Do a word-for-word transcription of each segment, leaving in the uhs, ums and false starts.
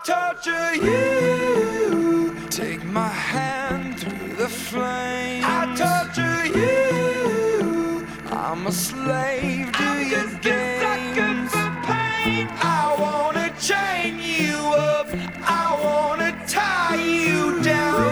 torture you. Take my hand through the flames. I torture you. I'm a slave to your games. I wanna chain you up. I wanna tie you down.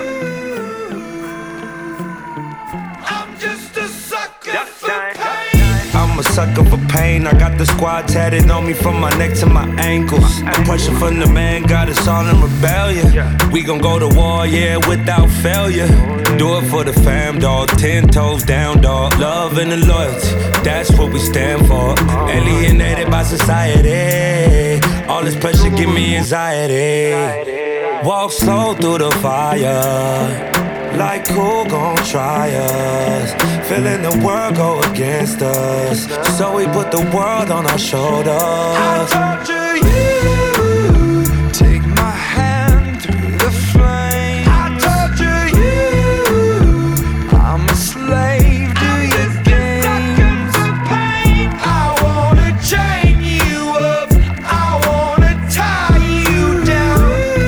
I'm just a sucker for pain. I'm a sucker for pain. I got the squad tatted on me from my neck to my ankles. The pressure from the man got us all in rebellion. We gon' go to war, yeah, without failure. Do it for the fam, dog. Ten toes down, dog. Love and the loyalty, that's what we stand for. Alienated by society. All this pressure give me anxiety. Walk slow through the fire. Like who gon' try us? Feeling the world go against us. So we put the world on our shoulders. I torture you. Take my hand through the flame. I torture you. I'm a slave to your games. I wanna chain you up. I wanna tie you down.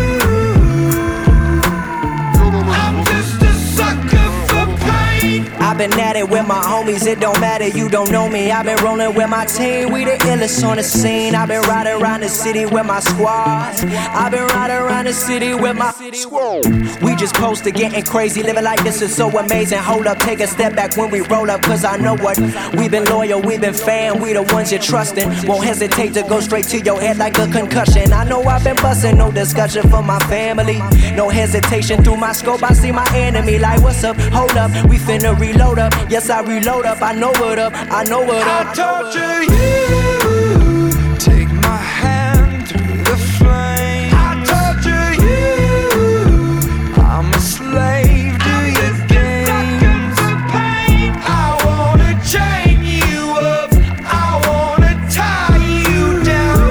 I'm just a sucker for pain. I've been at it with my homies, it don't matter, you don't know me. I've been rolling with my team, we the illest on the scene. I've been riding around the city with my squad. I've been riding around the city with my squad. We just posted getting crazy, living like this is so amazing. Hold up, take a step back when we roll up, cause I know what. We've been loyal, we've been fan, we the ones you're trusting. Won't hesitate to go straight to your head like a concussion. I know I've been busting, no discussion for my family. No hesitation through my scope, I see my enemy. Like what's up, hold up, we finna reload up. Yes, I reload up, I know what up, I know what up. I torture you. Take my hand through the flame. I torture you. I'm a slave to your games. I wanna chain you up. I wanna tie you down.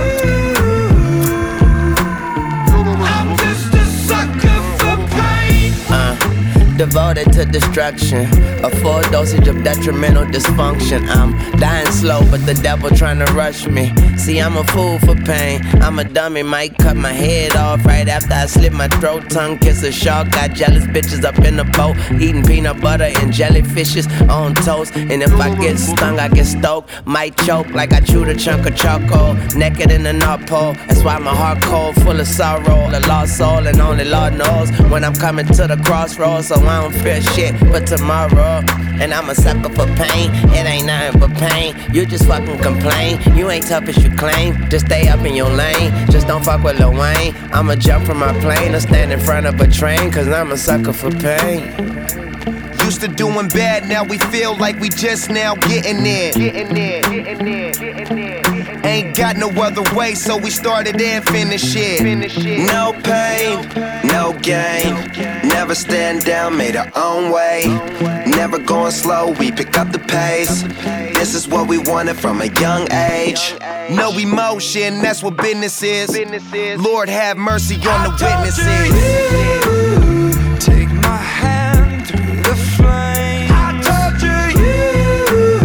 I'm just a sucker for pain. Uh, devoted to destruction, a full dosage of detrimental dysfunction. I'm dying slow, but the devil trying to rush me. See, I'm a fool for pain. I'm a dummy, might cut my head off right after I slit my throat. Tongue kiss a shark, got jealous bitches up in the boat, eating peanut butter and jellyfishes on toast. And if I get stung, I get stoked. Might choke like I chewed a chunk of charcoal, naked in the North Pole. That's why my heart cold, full of sorrow, a lost soul, and only Lord knows when I'm coming to the crossroads. So I don't fear shit for tomorrow. And I'm a sucker for pain, it ain't nothing but pain. You just fucking complain, you ain't tough as you claim. Just stay up in your lane, just don't fuck with Lil Wayne. I'ma jump from my plane or stand in front of a train, cause I'm a sucker for pain. Used to doing bad, now we feel like we just now getting there. Getting there, getting there, getting there. Ain't got no other way, so we started and finished it. No pain, no gain. Never stand down, made our own way. Never going slow, we pick up the pace. This is what we wanted from a young age. No emotion, that's what business is. Lord have mercy on the witnesses. Take my hand through the flame. I torture you.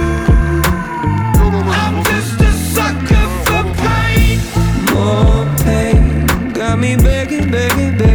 I'm just a sucker for pain. More pain got me begging, begging, begging.